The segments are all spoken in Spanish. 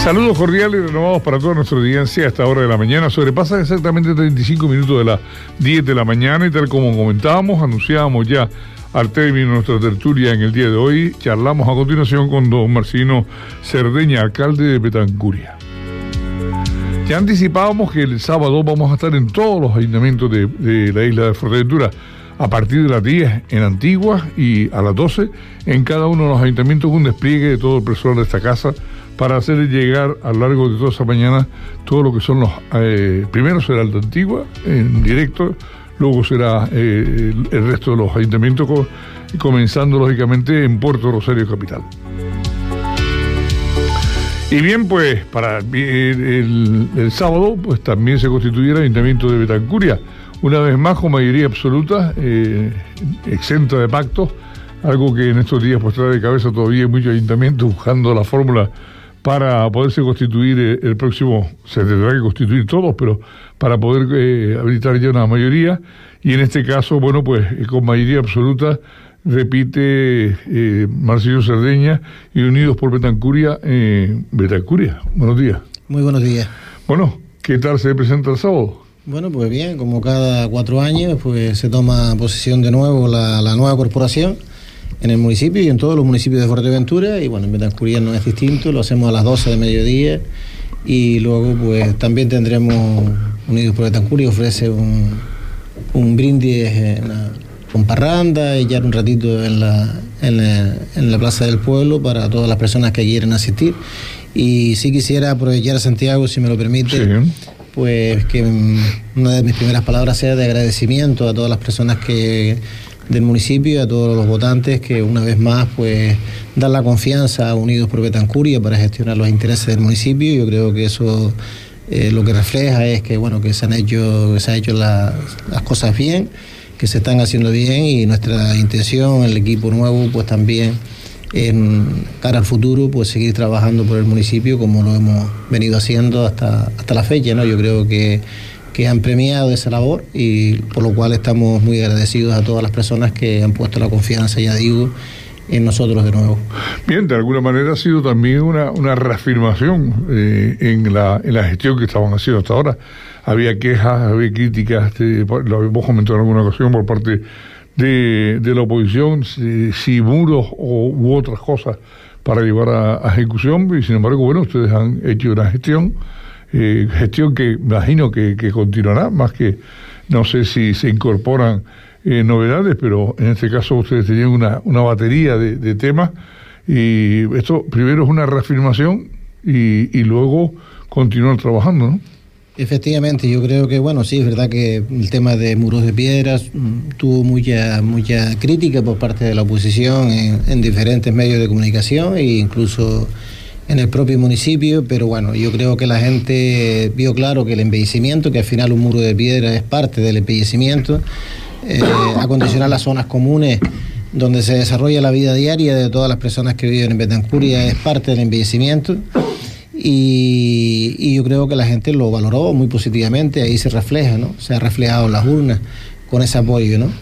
Saludos cordiales y renovados para toda nuestra audiencia a esta hora de la mañana. Sobrepasan exactamente 35 minutos de las 10 de la mañana y tal como comentábamos, anunciábamos ya al término de nuestra tertulia en el día de hoy, charlamos a continuación con don Marcelino Cerdeña, alcalde de Betancuria. Ya anticipábamos que el sábado vamos a estar en todos los ayuntamientos de la isla de Fuerteventura, a partir de las 10 en Antigua y a las 12 en cada uno de los ayuntamientos, un despliegue de todo el personal de esta casa para hacer llegar a lo largo de toda esa mañana todo lo que son los... primero será el de Antigua en directo, luego será el resto de los ayuntamientos, comenzando lógicamente en Puerto Rosario Capital. Y bien, pues para el sábado pues también se constituirá el ayuntamiento de Betancuria, una vez más con mayoría absoluta, exenta de pactos, algo que en estos días pues trae de cabeza todavía muchos ayuntamientos buscando la fórmula para poderse constituir el próximo. Se tendrá que constituir todos, pero para poder habilitar ya una mayoría, y en este caso, bueno, pues con mayoría absoluta repite Marcelino Cerdeña y Unidos por Betancuria. Betancuria, buenos días. Muy buenos días. Bueno, ¿qué tal se presenta el sábado? Bueno, pues bien, como cada 4 años, pues se toma posesión de nuevo la nueva corporación en el municipio y en todos los municipios de Fuerteventura, y bueno, en Betancuria no es distinto, lo hacemos a las 12 de mediodía, y luego pues también tendremos Unidos por Betancuria, ofrece un brindis con parranda y ya un ratito en la Plaza del Pueblo para todas las personas que quieran asistir. Y sí quisiera aprovechar, Santiago, si me lo permite, sí, pues que una de mis primeras palabras sea de agradecimiento a todas las personas del municipio, a todos los votantes que una vez más pues dan la confianza a Unidos por Betancuria para gestionar los intereses del municipio. Yo creo que eso lo que refleja es que bueno, que se han hecho las cosas bien, que se están haciendo bien, y nuestra intención, el equipo nuevo, pues también en cara al futuro, pues seguir trabajando por el municipio como lo hemos venido haciendo hasta la fecha, ¿no? Yo creo que han premiado esa labor, y por lo cual estamos muy agradecidos a todas las personas que han puesto la confianza, ya digo, en nosotros de nuevo. Bien, de alguna manera ha sido también una reafirmación en la gestión que estaban haciendo hasta ahora. Había quejas, había críticas, lo habíamos comentado en alguna ocasión por parte de la oposición, si muros u otras cosas para llevar a ejecución, y sin embargo, bueno, ustedes han hecho una gestión que imagino que continuará, más que no sé si se incorporan novedades, pero en este caso ustedes tenían una batería de temas, y esto primero es una reafirmación y luego continuar trabajando, ¿no? Efectivamente, yo creo que, bueno, sí, es verdad que el tema de muros de piedras tuvo mucha crítica por parte de la oposición en diferentes medios de comunicación e incluso en el propio municipio, pero bueno, yo creo que la gente vio claro que el embellecimiento, que al final un muro de piedra es parte del embellecimiento, acondicionar las zonas comunes donde se desarrolla la vida diaria de todas las personas que viven en Betancuria es parte del embellecimiento. Y yo creo que la gente lo valoró muy positivamente, ahí se refleja, ¿no? Se ha reflejado en las urnas con ese apoyo, ¿no?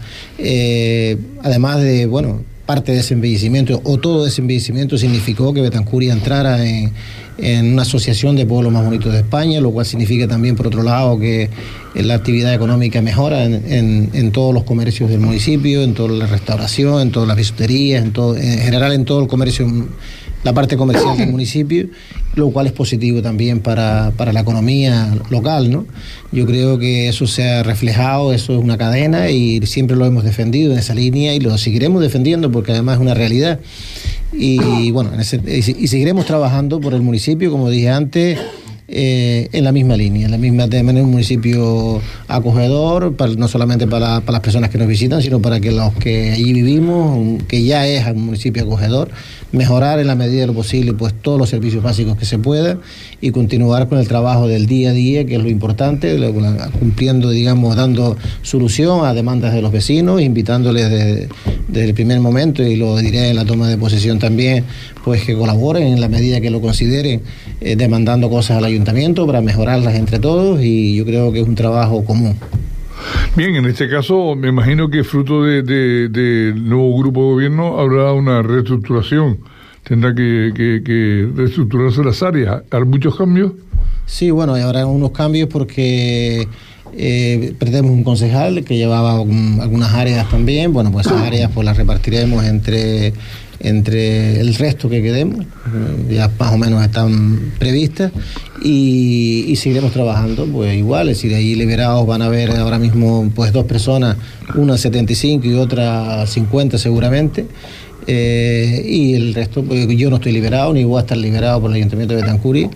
Además de, bueno, parte de ese embellecimiento o todo ese embellecimiento significó que Betancuria entrara en una asociación de pueblos más bonitos de España, lo cual significa también, por otro lado, que la actividad económica mejora en todos los comercios del municipio, en toda la restauración, en todas las bisuterías, en general en todo el comercio, la parte comercial del municipio, lo cual es positivo también para la economía local, ¿no? Yo creo que eso se ha reflejado, eso es una cadena, y siempre lo hemos defendido en esa línea y lo seguiremos defendiendo porque además es una realidad. Y bueno, y seguiremos trabajando por el municipio, como dije antes, en la misma línea, de manera un municipio acogedor, no solamente para las personas que nos visitan, sino para que los que allí vivimos, que ya es un municipio acogedor, mejorar en la medida de lo posible pues todos los servicios básicos que se puedan y continuar con el trabajo del día a día, que es lo importante, cumpliendo, digamos, dando solución a demandas de los vecinos, invitándoles desde el primer momento, y lo diré en la toma de posesión también, pues que colaboren en la medida que lo consideren, demandando cosas al ayuntamiento para mejorarlas entre todos, y yo creo que es un trabajo común. Bien, en este caso me imagino que fruto del nuevo grupo de gobierno habrá una reestructuración tendrá que reestructurarse las áreas. ¿Hay muchos cambios? Sí, bueno, habrá unos cambios porque perdemos un concejal que llevaba algunas áreas también. Bueno, pues esas áreas pues las repartiremos entre el resto que quedemos, ya más o menos están previstas, y seguiremos trabajando pues igual. Es decir, ahí liberados van a haber ahora mismo pues 2 personas, una 75 y otra 50 seguramente. Y el resto, pues yo no estoy liberado, ni voy a estar liberado por el Ayuntamiento de Betancuri,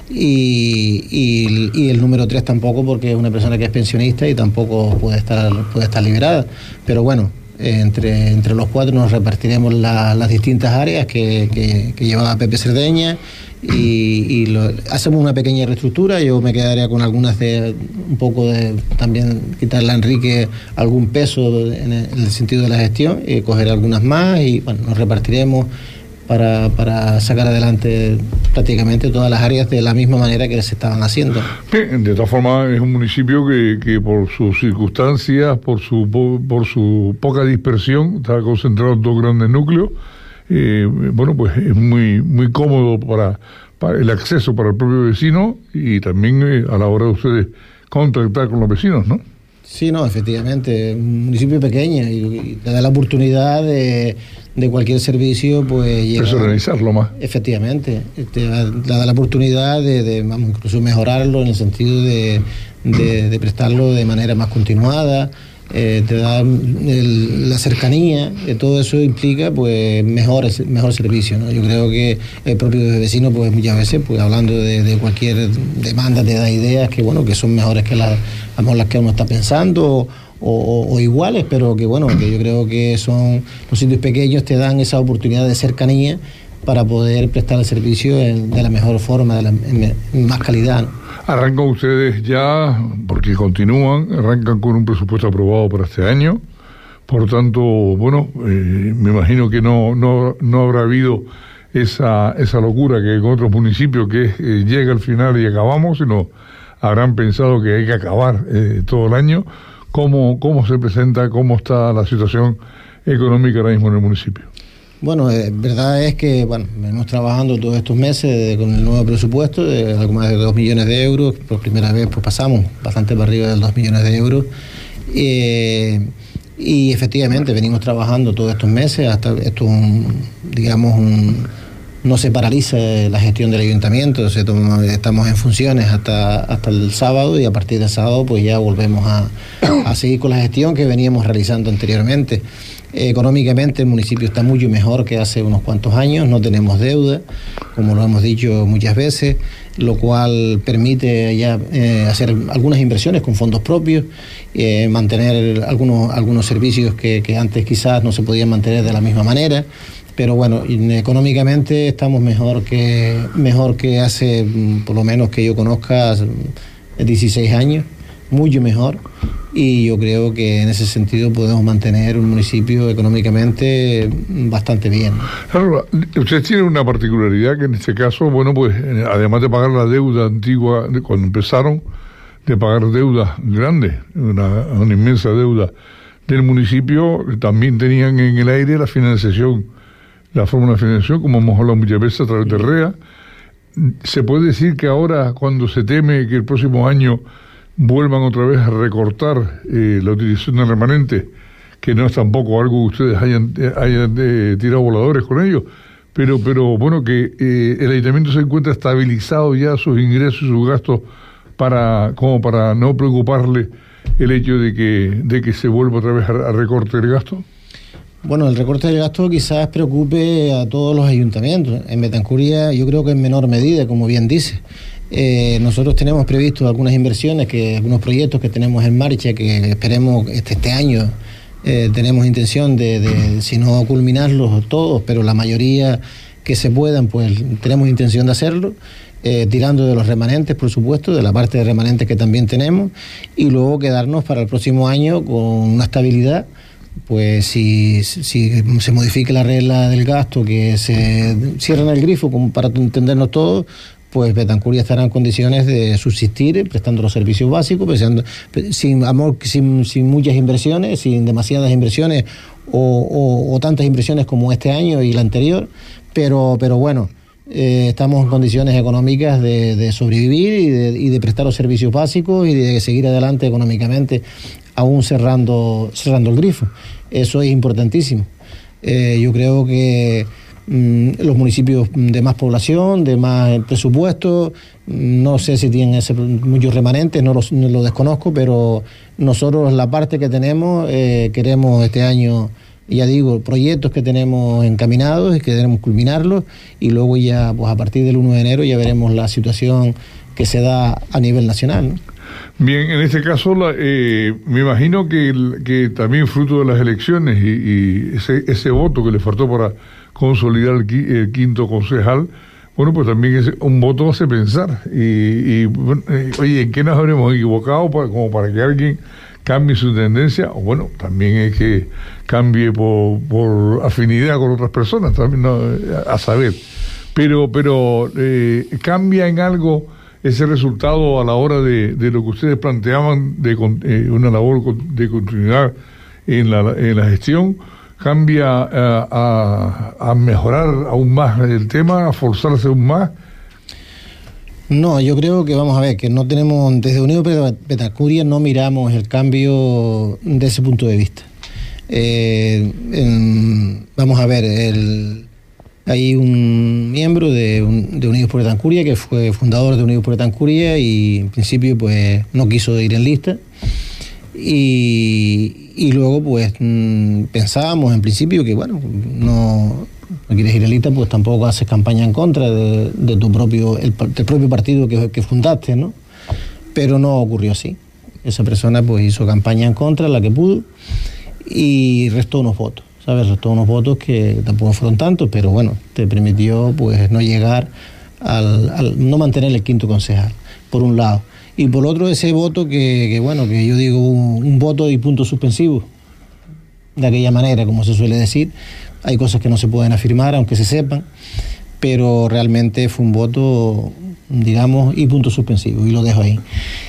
y el número 3 tampoco, porque es una persona que es pensionista y tampoco puede estar liberada. Pero bueno, entre los 4 nos repartiremos las distintas áreas que lleva Pepe Cerdeña, y hacemos una pequeña reestructura. Yo me quedaría con algunas un poco de también quitarle a Enrique algún peso en el sentido de la gestión, y coger algunas más, y bueno, nos repartiremos para sacar adelante prácticamente todas las áreas de la misma manera que se estaban haciendo. Bien, de todas formas es un municipio que por sus circunstancias, por su poca dispersión, está concentrado en 2 grandes núcleos. Bueno, pues es muy cómodo para el acceso para el propio vecino, y también a la hora de ustedes contactar con los vecinos, ¿no? Sí, no, efectivamente, un municipio pequeño y te da la oportunidad de cualquier servicio, pues personalizarlo más. Efectivamente, te da la oportunidad de vamos, incluso mejorarlo en el sentido de prestarlo de manera más continuada. Te da la cercanía, todo eso implica pues mejor servicio, ¿no? Yo creo que el propio vecino pues muchas veces pues hablando de cualquier demanda te da ideas que bueno, que son mejores que las que uno está pensando, o iguales, pero que bueno, que yo creo que son los sitios pequeños, te dan esa oportunidad de cercanía para poder prestar el servicio de la mejor forma, en más calidad, ¿no? Arrancan ustedes ya, porque arrancan con un presupuesto aprobado para este año. Por tanto, bueno, me imagino que no habrá habido esa locura que en otros municipios que llega al final y acabamos, sino habrán pensado que hay que acabar todo el año. ¿Cómo se presenta, cómo está la situación económica ahora mismo en el municipio? Bueno, verdad es que venimos trabajando todos estos meses con el nuevo presupuesto de algo más de 2 millones de euros. Por primera vez pues pasamos bastante para arriba de los 2 millones de euros. Y efectivamente venimos trabajando todos estos meses hasta esto no se paraliza la gestión del ayuntamiento. Estamos en funciones hasta el sábado, y a partir del sábado pues ya volvemos a seguir con la gestión que veníamos realizando anteriormente. Económicamente el municipio está mucho mejor que hace unos cuantos años, no tenemos deuda, como lo hemos dicho muchas veces, lo cual permite ya hacer algunas inversiones con fondos propios, mantener algunos servicios que antes quizás no se podían mantener de la misma manera. Pero bueno, económicamente estamos mejor que hace, por lo menos que yo conozca, 16 años, mucho mejor, y yo creo que en ese sentido podemos mantener un municipio económicamente bastante bien. Claro, ustedes tienen una particularidad que en este caso, bueno, pues además de pagar la deuda antigua, cuando empezaron, de pagar deudas grandes, una inmensa deuda del municipio, también tenían en el aire la financiación, la fórmula de financiación, como hemos hablado muchas veces a través de REA. ¿Se puede decir que ahora, cuando se teme que el próximo año vuelvan otra vez a recortar la utilización del remanente, que no es tampoco algo que ustedes hayan tirado voladores con ellos, pero bueno, que el ayuntamiento se encuentra estabilizado ya sus ingresos y sus gastos como para no preocuparle el hecho de que se vuelva otra vez a recorte el gasto? Bueno, el recorte del gasto quizás preocupe a todos los ayuntamientos. En Betancuria yo creo que en menor medida, como bien dice. Nosotros tenemos previsto algunas inversiones, algunos proyectos que tenemos en marcha, que esperemos este año tenemos intención de si no culminarlos todos, pero la mayoría que se puedan, pues tenemos intención de hacerlo, tirando de los remanentes, por supuesto, de la parte de remanentes que también tenemos, y luego quedarnos para el próximo año con una estabilidad. Pues si se modifica la regla del gasto, que se cierran el grifo, como para entendernos todos, pues Betancuria estará en condiciones de subsistir prestando los servicios básicos, sin muchas inversiones, sin demasiadas inversiones o tantas inversiones como este año y el anterior, pero bueno, estamos en condiciones económicas de sobrevivir y de prestar los servicios básicos y de seguir adelante económicamente, aún cerrando el grifo. Eso es importantísimo. Yo creo que los municipios de más población, de más presupuesto, no sé si tienen muchos remanentes, no lo desconozco, pero nosotros la parte que tenemos, queremos este año, ya digo, proyectos que tenemos encaminados y que queremos culminarlos, y luego ya, pues a partir del 1 de enero ya veremos la situación que se da a nivel nacional, ¿no? Bien, en este caso me imagino que también fruto de las elecciones y ese voto que le faltó para consolidar el quinto concejal, bueno, pues también un voto hace pensar. Oye, ¿en qué nos habremos equivocado como para que alguien cambie su tendencia? O bueno, también es que cambie por afinidad con otras personas, también, ¿no? A saber. Pero cambia en algo ese resultado a la hora de lo que ustedes planteaban de una labor de continuidad en la gestión. ¿Cambia a mejorar aún más el tema, a forzarse aún más? No, yo creo que vamos a ver, que no tenemos, desde Unidos por Petacura no miramos el cambio de ese punto de vista. Vamos a ver, hay un miembro de Unidos por Petacura que fue fundador de Unidos por Petacura y en principio pues no quiso ir en lista. Y luego pues pensábamos en principio que bueno, no quieres ir en lista, pues tampoco haces campaña en contra de tu propio partido que fundaste, ¿no? Pero no ocurrió así. Esa persona pues hizo campaña en contra, la que pudo, y restó unos votos, ¿sabes? Restó unos votos que tampoco fueron tantos, pero bueno, te permitió pues no llegar no mantener el quinto concejal, por un lado. Y por otro, ese voto que yo digo un voto y punto suspensivo, de aquella manera, como se suele decir. Hay cosas que no se pueden afirmar, aunque se sepan, pero realmente fue un voto, digamos, y punto suspensivo, y lo dejo ahí.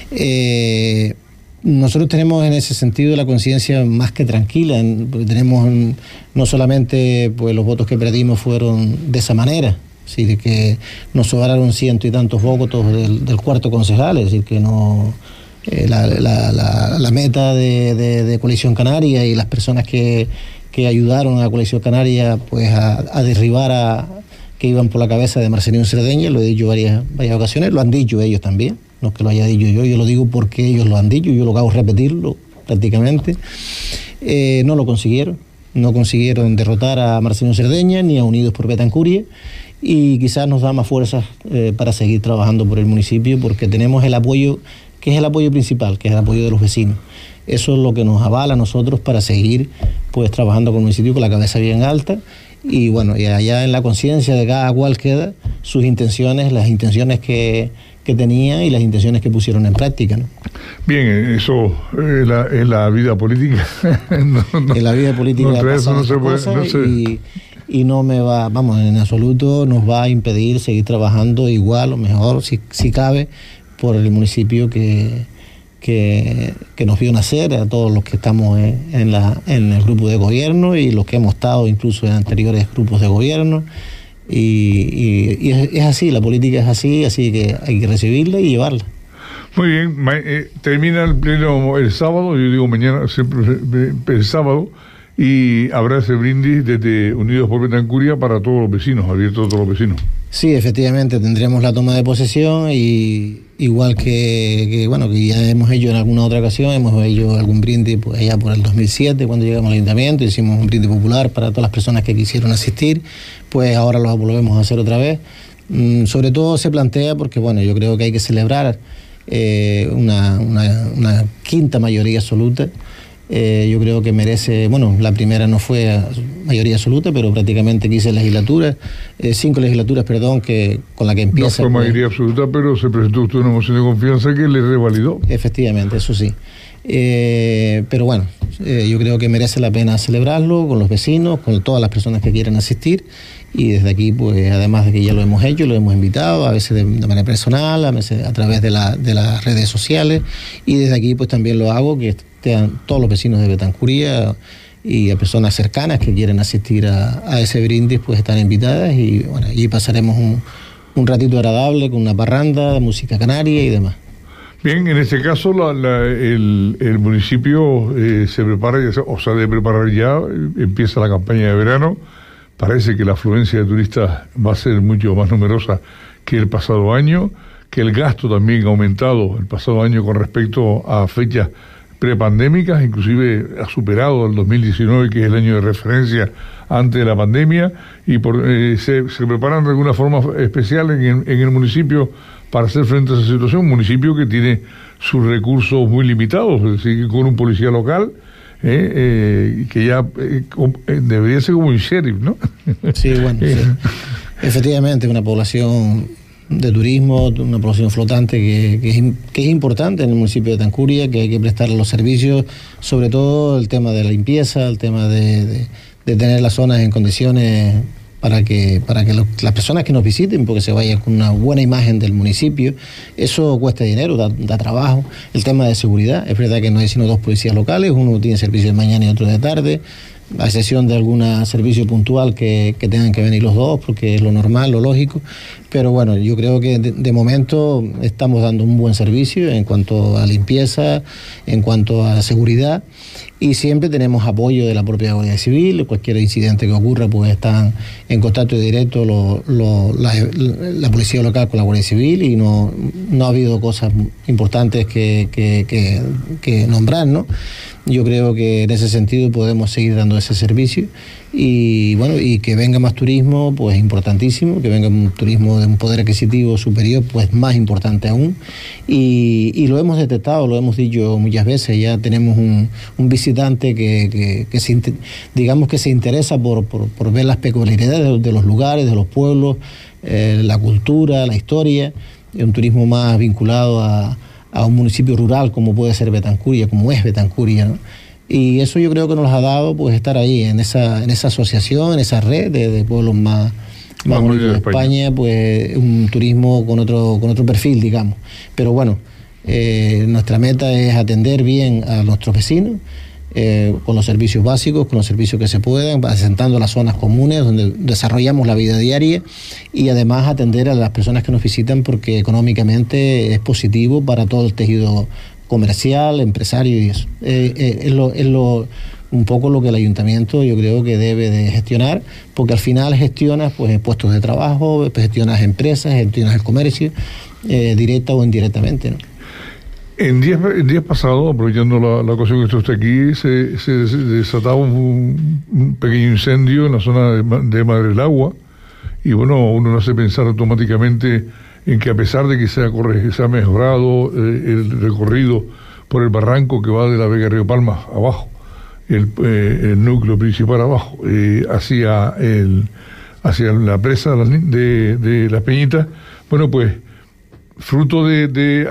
Nosotros tenemos en ese sentido la conciencia más que tranquila, porque tenemos no solamente pues los votos que perdimos fueron de esa manera, es decir, que nos sobraron 100 y tantos votos del cuarto concejal, es decir, que no la meta de Coalición Canaria y las personas que ayudaron a Coalición Canaria pues a derribar que iban por la cabeza de Marcelino Cerdeña, lo he dicho varias ocasiones, lo han dicho ellos también, no es que lo haya dicho yo lo digo porque ellos lo han dicho, yo lo hago repetirlo prácticamente. No lo consiguieron, no consiguieron derrotar a Marcelino Cerdeña ni a Unidos por Petacura, y quizás nos da más fuerzas para seguir trabajando por el municipio, porque tenemos el apoyo, que es el apoyo principal, que es el apoyo de los vecinos. Eso es lo que nos avala a nosotros para seguir pues trabajando con el municipio con la cabeza bien alta, y bueno, y allá en la conciencia de cada cual queda sus intenciones, las intenciones que tenía y las intenciones que pusieron en práctica, ¿no? Bien, eso es la vida política. En la vida política y no me va, vamos, en absoluto nos va a impedir seguir trabajando igual o mejor, si cabe, por el municipio que nos vio nacer, a todos los que estamos en el grupo de gobierno y los que hemos estado incluso en anteriores grupos de gobierno, y es así, la política es así que hay que recibirla y llevarla. Muy bien, termina el pleno el sábado, yo digo mañana, siempre el sábado, y habrá ese brindis desde Unidos por Petacura para todos los vecinos, abierto a todos los vecinos. Sí, efectivamente, tendremos la toma de posesión, y igual que ya hemos hecho en alguna otra ocasión, hemos hecho algún brindis pues allá por el 2007, cuando llegamos al ayuntamiento, hicimos un brindis popular para todas las personas que quisieron asistir, pues ahora lo volvemos a hacer otra vez. Sobre todo se plantea porque, bueno, yo creo que hay que celebrar una quinta mayoría absoluta. Yo creo que merece, bueno, la primera no fue mayoría absoluta, pero prácticamente 5 legislaturas, con la que empieza. No fue mayoría absoluta, pero se presentó usted una moción de confianza que le revalidó. Efectivamente, eso sí. Pero bueno, yo creo que merece la pena celebrarlo con los vecinos, con todas las personas que quieran asistir, y desde aquí, pues además de que ya lo hemos hecho, lo hemos invitado, a veces de manera personal, a veces a través de las redes sociales, y desde aquí pues también lo hago, que estén todos los vecinos de Petacura y a personas cercanas que quieren asistir a ese brindis, pues están invitadas, y bueno, allí pasaremos un ratito agradable con una parranda, música canaria y demás. Bien, en este caso el municipio se prepara, o sea, de preparar ya, empieza la campaña de verano. Parece que la afluencia de turistas va a ser mucho más numerosa que el pasado año, que el gasto también ha aumentado el pasado año con respecto a fechas prepandémicas, inclusive ha superado el 2019, que es el año de referencia antes de la pandemia, y se preparan de alguna forma especial en el municipio para hacer frente a esa situación, un municipio que tiene sus recursos muy limitados, es decir, con un policía local, que ya debería ser como un sheriff, ¿no? Sí, bueno, sí. Efectivamente, una población de turismo, una población flotante que es importante en el municipio de Tancurria, que hay que prestar los servicios, sobre todo el tema de la limpieza, el tema de tener las zonas en condiciones para que las personas que nos visiten, porque se vayan con una buena imagen del municipio. Eso cuesta dinero, da trabajo. El tema de seguridad, es verdad que no hay sino 2 policías locales, uno tiene servicio de mañana y otro de tarde, a excepción de algún servicio puntual que tengan que venir los 2, porque es lo normal, lo lógico. Pero bueno, yo creo que de momento estamos dando un buen servicio en cuanto a limpieza, en cuanto a seguridad, y siempre tenemos apoyo de la propia Guardia Civil. Cualquier incidente que ocurra, pues están en contacto directo la policía local con la Guardia Civil, y no ha habido cosas importantes que nombrar, ¿no? Yo creo que en ese sentido podemos seguir dando ese servicio, y bueno, y que venga más turismo, pues importantísimo, que venga un turismo de un poder adquisitivo superior, pues más importante aún, y lo hemos detectado, lo hemos dicho muchas veces. Ya tenemos un visitante que se interesa por ver las peculiaridades de los lugares, de los pueblos, la cultura, la historia, un turismo más vinculado a un municipio rural como puede ser Betancurria, como es Betancurria, ¿no? Y eso yo creo que nos ha dado, pues, estar ahí en esa asociación, en esa red de pueblos más bonitos de España, pues un turismo con otro perfil, digamos. Pero bueno, nuestra meta es atender bien a nuestros vecinos, con los servicios básicos, con los servicios que se puedan, asentando las zonas comunes donde desarrollamos la vida diaria, y además atender a las personas que nos visitan, porque económicamente es positivo para todo el tejido comercial, empresario, y eso. Es un poco lo que el ayuntamiento, yo creo, que debe de gestionar, porque al final gestionas, pues, puestos de trabajo, gestionas empresas, gestionas el comercio, directa o indirectamente, ¿no? En días pasados, aprovechando la ocasión que usted está aquí, se desataba un pequeño incendio en la zona de Madre del Agua, y bueno, uno no hace pensar automáticamente en que, a pesar de que se ha mejorado el recorrido por el barranco que va de la Vega Río Palma abajo, el núcleo principal abajo, hacia la presa de Las Peñitas, bueno, pues fruto de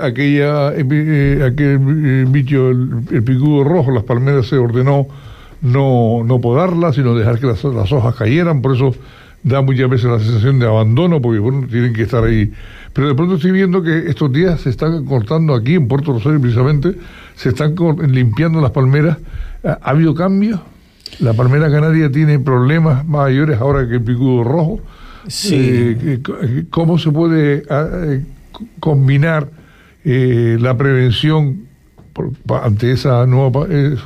aquel bicho, el picudo rojo, las palmeras se ordenó no podarlas, sino dejar que las hojas cayeran. Por eso da muchas veces la sensación de abandono, porque bueno, tienen que estar ahí. Pero de pronto estoy viendo que estos días se están cortando aquí en Puerto Rosario, precisamente, se están limpiando las palmeras. ¿Ha habido cambios? ¿La palmera canaria tiene problemas mayores ahora que el picudo rojo? Sí. ¿Cómo se puede combinar la prevención ante esa nueva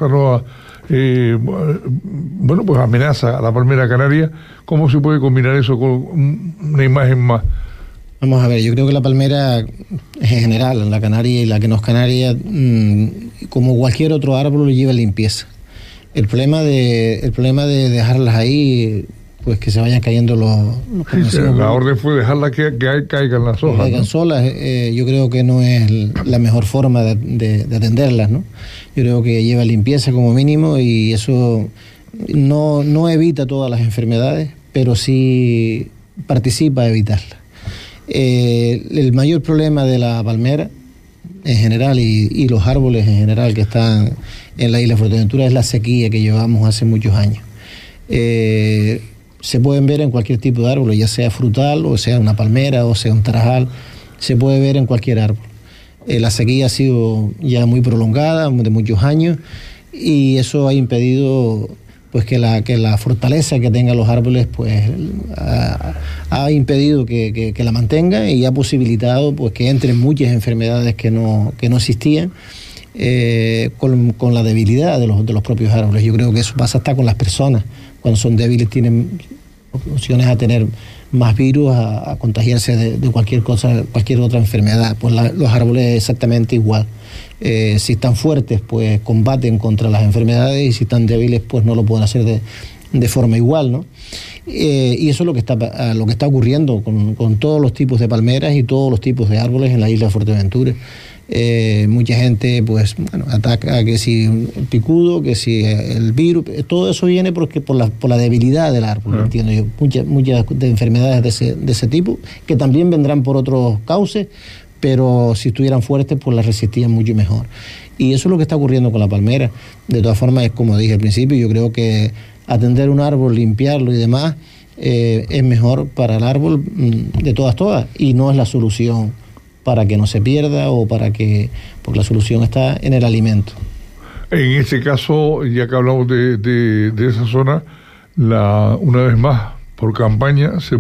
pues amenaza a la palmera canaria? ¿Cómo se puede combinar eso con una imagen más? Vamos a ver, yo creo que la palmera en general, la canaria y la que no es canaria, como cualquier otro árbol, lleva limpieza. El problema de dejarlas ahí, pues que se vayan cayendo la orden fue dejarla que caigan las hojas, caigan, ¿no? Solas. Yo creo que no es la mejor forma de atenderlas, ¿no? Yo creo que lleva limpieza como mínimo, y eso no evita todas las enfermedades, pero sí participa en evitarlas. El mayor problema de la palmera en general y los árboles en general que están en la isla de Fuerteventura es la sequía que llevamos hace muchos años. Se pueden ver en cualquier tipo de árbol, ya sea frutal, o sea una palmera, o sea un tarajal, se puede ver en cualquier árbol. La sequía ha sido ya muy prolongada, de muchos años, y eso ha impedido pues que la fortaleza que tengan los árboles pues ha impedido que la mantenga y ha posibilitado pues que entren muchas enfermedades que no existían. Con la debilidad de los propios árboles. Yo creo que eso pasa hasta con las personas. Cuando son débiles tienen opciones a tener más virus, a contagiarse de cualquier cosa, cualquier otra enfermedad. Pues los árboles es exactamente igual. Si están fuertes, pues combaten contra las enfermedades, y si están débiles, pues no lo pueden hacer de forma igual, ¿no? Y eso es lo que está ocurriendo con todos los tipos de palmeras y todos los tipos de árboles en la isla de Fuerteventura. Mucha gente pues ataca que si el picudo, que si el virus, todo eso viene porque por la debilidad del árbol, entiendo yo. Muchas de enfermedades de ese tipo, que también vendrán por otros cauces, pero si estuvieran fuertes pues las resistían mucho mejor. Y eso es lo que está ocurriendo con la palmera. De todas formas, es como dije al principio, yo creo que atender un árbol, limpiarlo y demás es mejor para el árbol de todas, y no es la solución para que no se pierda porque la solución está en el alimento. En este caso, ya que hablamos de esa zona, una vez más, por campaña, se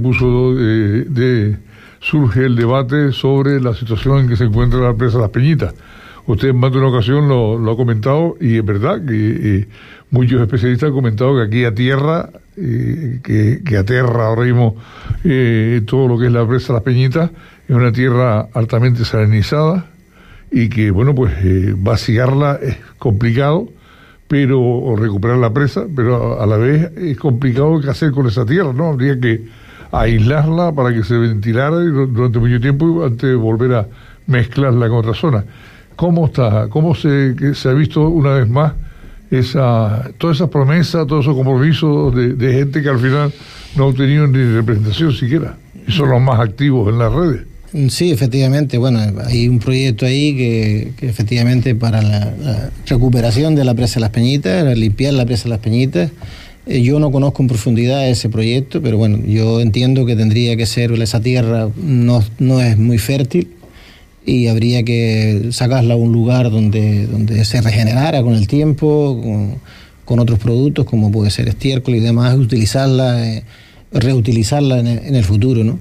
surge el debate sobre la situación en que se encuentra la presa Las Peñitas. Usted en más de una ocasión lo ha comentado, y es verdad que muchos especialistas han comentado que aquí atierra, que aterra ahora mismo todo lo que es la presa Las Peñitas. Es una tierra altamente salinizada y que, bueno, pues vaciarla es complicado, o recuperar la presa, pero a la vez es complicado qué hacer con esa tierra, ¿no? Habría que aislarla para que se ventilara durante mucho tiempo antes de volver a mezclarla con otra zona. ¿Cómo está? ¿Cómo se ha visto una vez más todas esas promesas, todos esos compromisos de gente que al final no ha obtenido ni representación siquiera? Y son los más activos en las redes. Sí, efectivamente. Bueno, hay un proyecto ahí que efectivamente para la recuperación de la presa de Las Peñitas, limpiar la presa de Las Peñitas. Yo no conozco en profundidad ese proyecto, pero bueno, yo entiendo que tendría que ser, esa tierra no es muy fértil y habría que sacarla a un lugar donde se regenerara con el tiempo, con otros productos como puede ser estiércol y demás, reutilizarla en el futuro, ¿no?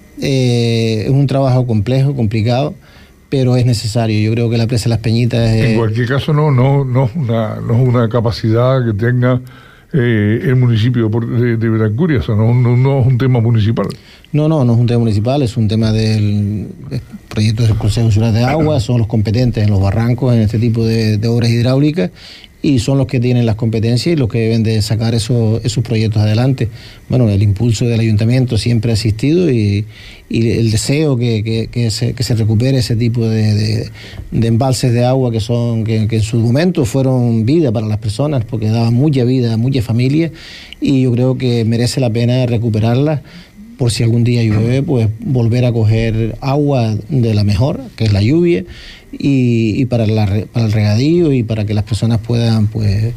Es un trabajo complejo, complicado, pero es necesario. Yo creo que la presa de Las Peñitas en cualquier caso no es una capacidad que tenga el municipio de Betancuria, o sea, no es un tema municipal. No es un tema municipal, es un tema del proyecto del Consejo Nacional de Agua. Son los competentes en los barrancos en este tipo de obras hidráulicas, y son los que tienen las competencias y los que deben de sacar esos proyectos adelante. Bueno, el impulso del ayuntamiento siempre ha existido, y el deseo que se recupere ese tipo de embalses de agua que en su momento fueron vida para las personas, porque daban mucha vida a muchas familias, y yo creo que merece la pena recuperarlas, por si algún día llueve, pues volver a coger agua de la mejor, que es la lluvia, y para el regadío, y para que las personas puedan, pues,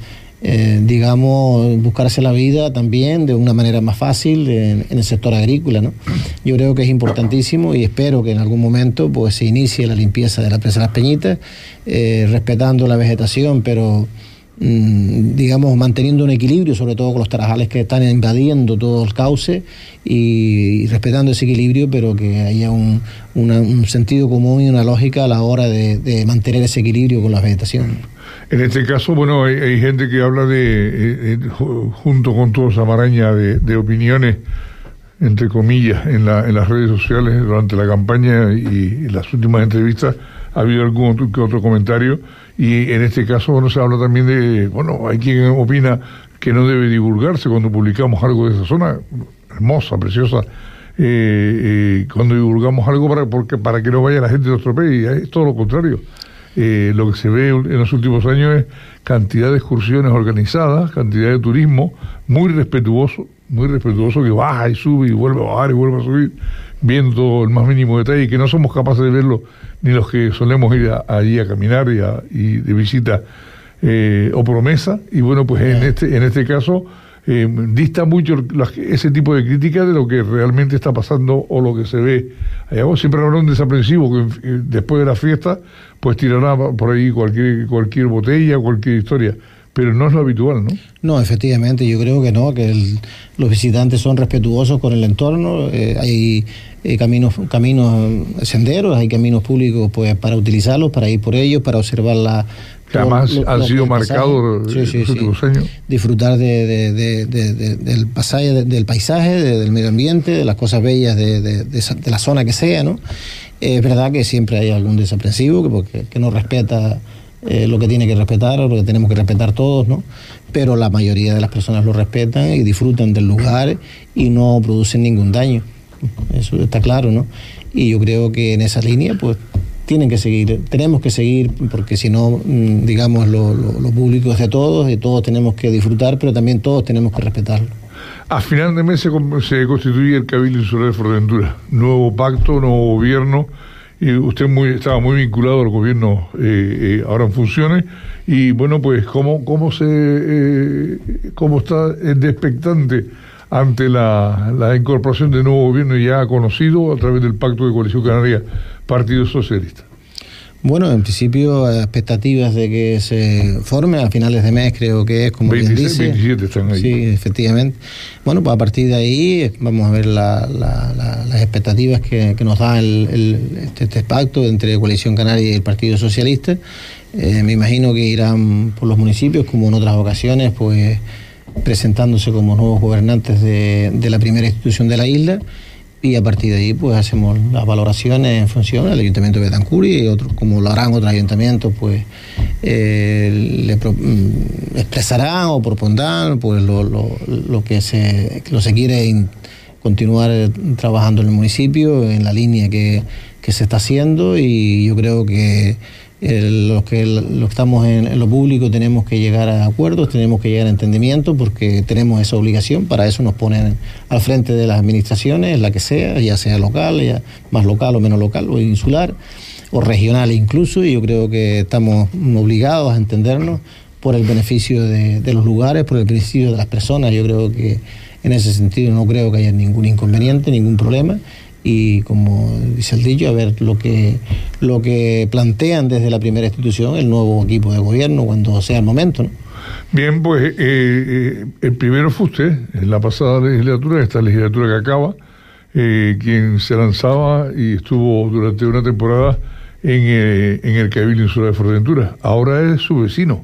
buscarse la vida también de una manera más fácil en el sector agrícola, ¿no? Yo creo que es importantísimo, y espero que en algún momento pues se inicie la limpieza de la presa de Las Peñitas, respetando la vegetación, pero manteniendo un equilibrio, sobre todo con los tarajales que están invadiendo todo el cauce, y respetando ese equilibrio, pero que haya un sentido común y una lógica a la hora de mantener ese equilibrio con la vegetación. En este caso, bueno, hay gente que habla junto con toda esa maraña de opiniones, entre comillas, en las redes sociales durante la campaña y en las últimas entrevistas. Ha habido algún que otro comentario, y en este caso, bueno, se habla también hay quien opina que no debe divulgarse cuando publicamos algo de esa zona hermosa, preciosa, cuando divulgamos algo para que no vaya la gente de otro país. Es todo lo contrario. Lo que se ve en los últimos años es cantidad de excursiones organizadas, cantidad de turismo muy respetuoso, que baja y sube y vuelve a bajar y vuelve a subir, viendo el más mínimo detalle, que no somos capaces de verlo ni los que solemos ir allí a caminar y de visita o promesa. Y bueno, pues en este caso dista mucho ese tipo de crítica de lo que realmente está pasando o lo que se ve allá. Siempre habrá un desaprensivo que después de la fiesta pues tirará por ahí cualquier botella, cualquier historia, pero no es lo habitual, ¿no? No, efectivamente, yo creo que no, que los visitantes son respetuosos con el entorno, hay caminos, senderos, hay caminos públicos pues para utilizarlos, para ir por ellos, para observar que además han sido marcados los últimos años. Disfrutar del pasaje, del paisaje, del medio ambiente, de las cosas bellas de la zona que sea, ¿no? Es verdad que siempre hay algún desaprensivo que no respeta lo que tiene que respetar, o lo que tenemos que respetar todos, ¿no? Pero la mayoría de las personas lo respetan y disfrutan del lugar y no producen ningún daño. Eso está claro, ¿no? Y yo creo que en esa línea, pues, tenemos que seguir, porque si no, digamos, lo público es de todos y todos tenemos que disfrutar, pero también todos tenemos que respetarlo. A final de mes se constituye el Cabildo Insular de Fuerteventura, nuevo pacto, nuevo gobierno, y usted estaba muy vinculado al gobierno ahora en funciones, y bueno, pues cómo está de expectante ante la incorporación de nuevo gobierno ya conocido a través del Pacto de Coalición Canaria Partido Socialista. Bueno, en principio, expectativas de que se forme a finales de mes, creo que es, como 26, bien dice. 27 están ahí. Sí, efectivamente. Bueno, pues a partir de ahí vamos a ver las expectativas que nos da este pacto entre Coalición Canaria y el Partido Socialista. Me imagino que irán por los municipios, como en otras ocasiones, pues presentándose como nuevos gobernantes de la primera institución de la isla. Y a partir de ahí pues hacemos las valoraciones en función del Ayuntamiento de Betancuri y otros, como lo harán otros ayuntamientos, pues expresarán o propondrán pues lo que se quiere continuar trabajando en el municipio en la línea que se está haciendo, y yo creo que los que estamos en lo público tenemos que llegar a acuerdos, tenemos que llegar a entendimiento, porque tenemos esa obligación. Para eso nos ponen al frente de las administraciones, la que sea, ya sea local, ya más local o menos local, o insular, o regional incluso, y yo creo que estamos obligados a entendernos por el beneficio de los lugares, por el beneficio de las personas. Yo creo que en ese sentido no creo que haya ningún inconveniente, ningún problema. Y como dice el dicho, a ver lo que plantean desde la primera institución el nuevo equipo de gobierno cuando sea el momento, ¿no? Bien, pues el primero fue usted en la pasada legislatura, esta legislatura que acaba, quien se lanzaba y estuvo durante una temporada en el Cabildo Insular de Fuerteventura. Ahora es su vecino,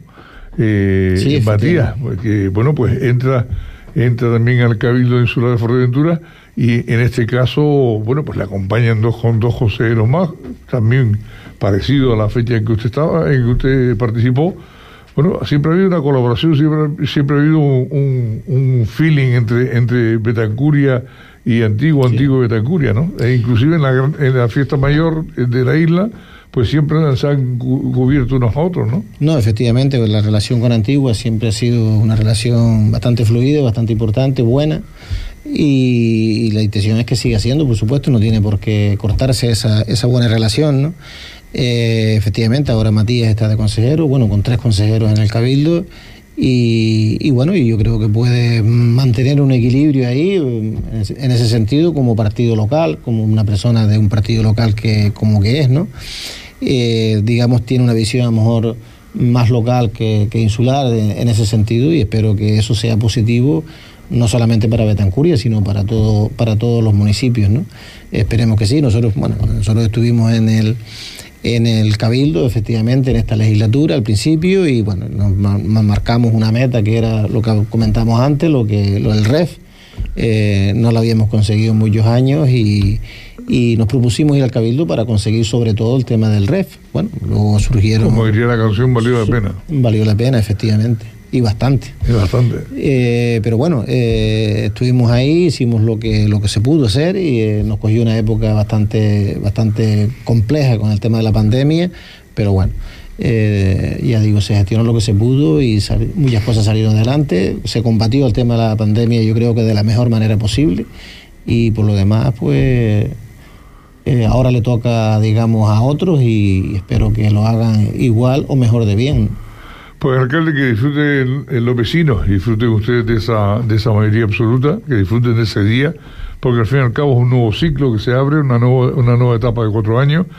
Matías, que bueno, pues entra también al Cabildo Insular de Fuerteventura. Y en este caso, bueno, pues le acompañan dos consejeros más, también parecido a la fecha en que usted participó. Bueno, siempre ha habido una colaboración, siempre ha habido un feeling entre Betancuria y Antiguo Betancuria, ¿no? E inclusive en la fiesta mayor de la isla, pues siempre se han cubierto unos a otros, ¿no? No, efectivamente, la relación con Antigua siempre ha sido una relación bastante fluida, bastante importante, buena. Y la intención es que siga siendo, por supuesto, no tiene por qué cortarse esa buena relación, ¿no? Efectivamente, ahora Matías está de consejero, bueno, con 3 consejeros en el Cabildo, y bueno, y yo creo que puede mantener un equilibrio ahí, en ese sentido, como partido local, como una persona de un partido local que es, ¿no? Digamos, tiene una visión a lo mejor más local que insular en ese sentido, y espero que eso sea positivo, no solamente para Betancuria, sino para todos los municipios, ¿no? Esperemos que sí. Nosotros estuvimos en el Cabildo, efectivamente, en esta legislatura al principio, y bueno, nos marcamos una meta que era lo que comentamos antes, lo del REF. No lo habíamos conseguido en muchos años, y nos propusimos ir al Cabildo para conseguir sobre todo el tema del REF. Bueno, luego surgieron... Como diría la canción, valió la pena. Valió la pena, efectivamente. Y bastante. Pero bueno, estuvimos ahí, hicimos lo que se pudo hacer, y nos cogió una época bastante compleja con el tema de la pandemia, pero bueno, ya digo, se gestionó lo que se pudo y muchas cosas salieron adelante. Se combatió el tema de la pandemia, yo creo que de la mejor manera posible, y por lo demás, pues ahora le toca, digamos, a otros, y espero que lo hagan igual o mejor de bien. Pues, alcalde, que disfruten los vecinos, disfruten ustedes de esa mayoría absoluta, que disfruten de ese día, porque al fin y al cabo es un nuevo ciclo que se abre, una nueva etapa de 4 años,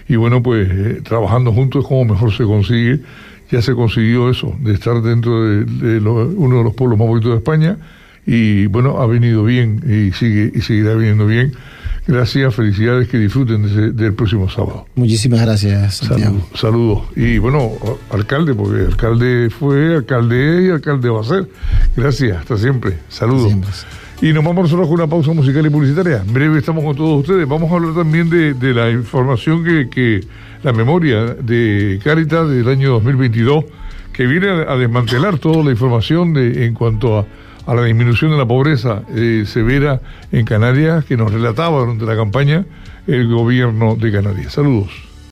y bueno, pues trabajando juntos es como mejor se consigue. Ya se consiguió eso, de estar dentro de uno de los pueblos más bonitos de España, y bueno, ha venido bien y seguirá viniendo bien. Gracias, felicidades, que disfruten del próximo sábado. Muchísimas gracias, Santiago. Saludos. Y bueno, alcalde, porque alcalde fue, alcalde y alcalde va a ser. Gracias, hasta siempre. Saludos. Siempre. Y nos vamos nosotros con una pausa musical y publicitaria. En breve estamos con todos ustedes. Vamos a hablar también de la información que la memoria de Cáritas del año 2022, que viene a desmantelar toda la información en cuanto a la disminución de la pobreza severa en Canarias, que nos relataba durante la campaña el gobierno de Canarias. Saludos.